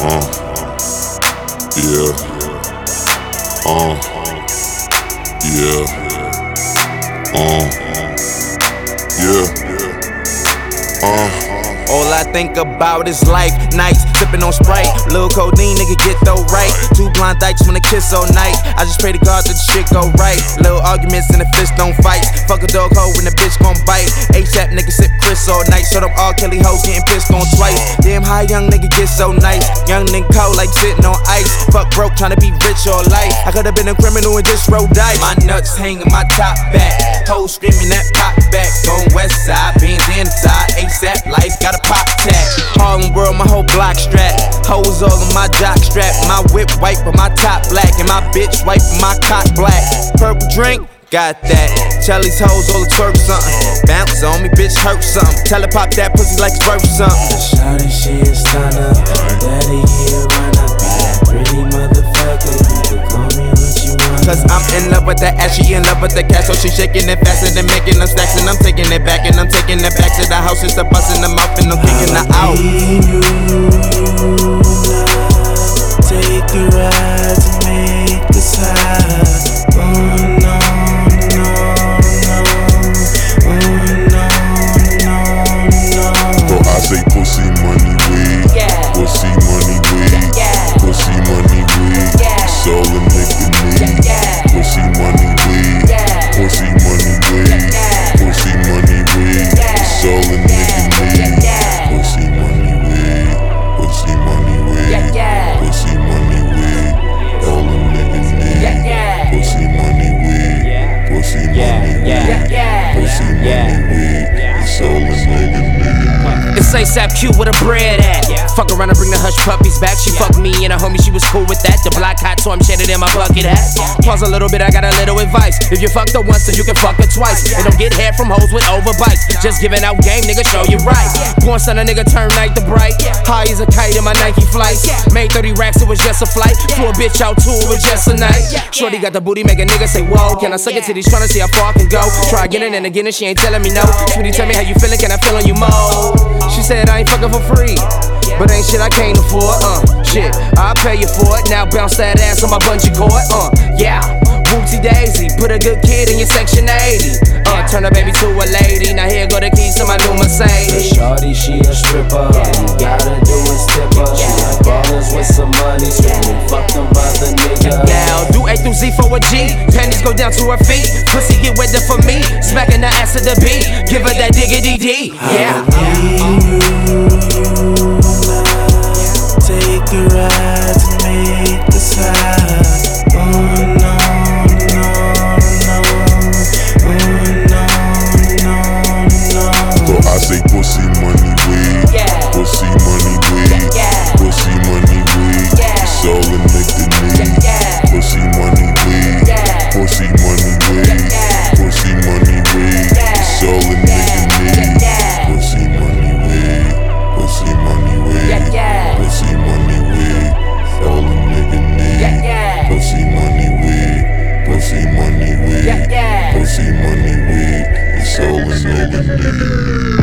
Yeah. All I think about is life, nights, sipping on Sprite. Lil' codeine, nigga, get though right. Two blind dykes wanna kiss all night. I just pray to God that the shit go right. Little arguments and the fist don't fight. Fuck a dog hoe when the bitch gon' bite. ASAP nigga sip Chris all night. So them R. Kelly hoes getting pissed on twice. Damn, how young nigga get so nice. Young nigga cold like sitting on ice. Fuck broke, tryna be rich all life. I could've been a criminal and just rolled dice. My nuts hanging my top back. Hoes screaming that pop back. Going west side, beans inside. ASAP life, got a pop tag. Harlem world, my whole block strap. Hoes all on my jock strap. My whip white, but my top black. And my bitch white, but my cock black. Purple drink, got that. Chelly's hoes all the twerk something. Bounce on me, bitch, hurt something. Tell her pop that pussy like it's worth something. Shawty, she a stunner. Daddy, he a runner. Pretty motherfucker, you can call me what you want. Cause I'm in love with that ass, she in love with the cash. So she shaking it faster than making them stacks. And I'm taking it back, and I'm taking it back to the house. Just a busting them up, and I'm kicking her out. Take a ride to make us high. Oh no, no, no. Oh no, no, no. So I say pussy, money, weed. Pussy, money, weed. Pussy, money, weed. It's all a nigga need. Pussy, money, weed. Pussy, money, weed. Pussy, money, weed. It's all a nigga need. Pussy, money, weed. Pussy, money, weed. Pussy, money, weed. All a nigga need. Pussy, money, weed. Pussy, money, weed. Pussy, money, weed. It's all a nigga need. It's ASAP Q with a bread at. Fuck around and bring the hush puppies back. She fucked me and a homie, she was cool with that. The block hot, so I'm shaded in my bucket hat. Pause a little bit, I got a little advice. If you fucked her once, then you can fuck her twice. And don't get hair from hoes with overbites. Just giving out game, nigga, show you right. Born son, a nigga turn night to bright. High as a kite in my Nike flights. Made 30 racks, it was just a flight. Flew a bitch out too, it was just a night. Shorty got the booty, make a nigga say whoa. Can I suck it till he's tryna see how far I can go? Try again and again and she ain't telling me no. Sweetie, tell me how you feeling, can I feel on you more? She said I ain't fucking for free, but ain't shit I can't afford, shit, I'll pay you for it. Now bounce that ass on my bungee cord, yeah. Whoopsie daisy, put a good kid in your section 80. Turn a baby to a lady, now here go the keys to my new Mercedes. Shawty, she a stripper, you gotta do is tip her. She like ballers with some money, screaming fuck them other niggas. Now, do A through Z for a G, panties go down to her feet. Pussy get wetter for me, smacking the ass of the beat. Give her that diggity D, yeah. Take a ride to make us high. Oh no, no, no. Oh no, no, no. So I say pussy, money, weed. Pussy, money, weed. Pussy, money, weed. It's all a nigga need. Pussy, money, weed. Pussy, money, weed. Pussy, money, weed. It's all a nigga need. Pussy, money, weed. Pussy, money, weed. Pussy, money, weed. All a nigga need. Pussy, money, weed. Pussy, money, weed. Pussy, money, weed. It's all a nigga need.